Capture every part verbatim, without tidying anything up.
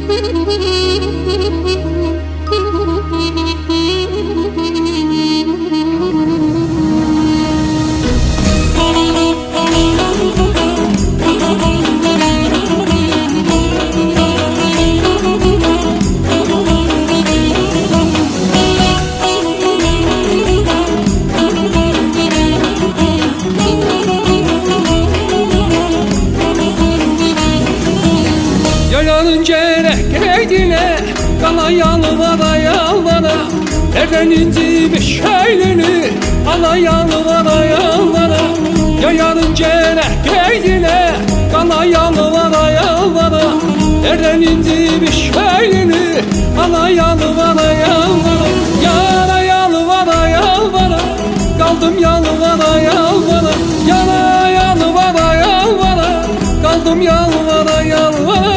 Yayanın gerek geydine, qala yalvara yalvara, nereden incimiş elini, ala yalvara yalvara. Yayanın gerek geydine, qala yalvara yalvara, nereden incimiş elini, ala yalvara yalvara. Yana yalvara yalvara, kaldım yalvara yalvara. Yana yalvara yalvara, kaldım yalvara yalvara.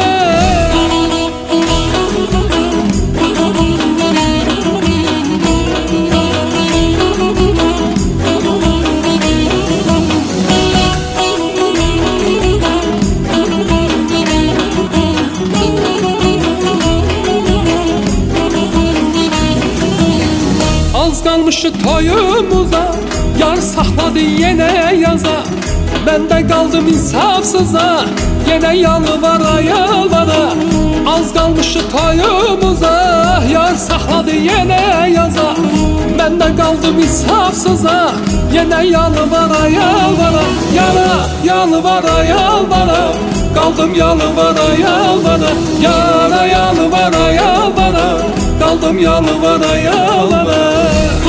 Az kalmıştı toyumuza, yar sakladı yine yaza. Ben de kaldım insafsıza, yine yalvara yalvara. Az kalmıştı toyumuza, yar sakladı yine yaza. Ben de kaldım insafsıza, yine yalvara yalvara. Yana yalvara yalvara, kaldım yalvara yalvara. Yana yalvara yalvara, kaldım yalvara yalvara.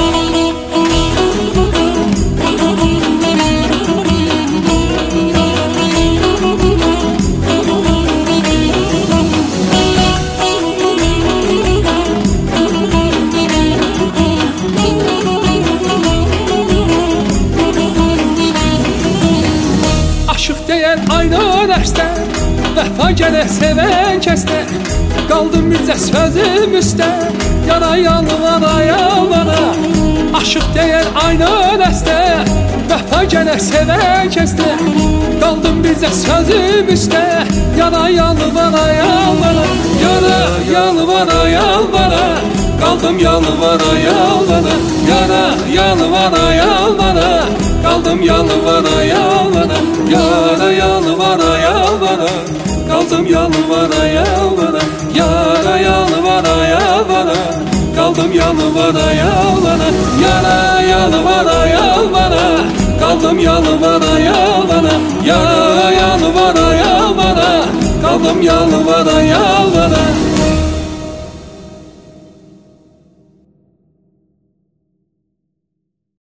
Aşık diyen aynı derste, vəfa gene seven keste. Kaldım bircə sözüm üstə, yana yalvara yalvara. Aşık diyen aynı dəstə, vəfa gene seven keste. Kaldım bircə sözüm üstə, yana yalvara yalvara. Yana yalvara yalvara, kaldım yalvara yalvara. Yana yalvara yalvara, kaldım yalvara yalvara. Yana yalvara yalvara, kaldım yalvara yalvara. Yana yalvara yalvara, kaldım yalvara yalvara. Yana yalvara yalvara, kaldım yalvara yalvara. Yana yalvara yalvara, kaldım yalvara yalvara.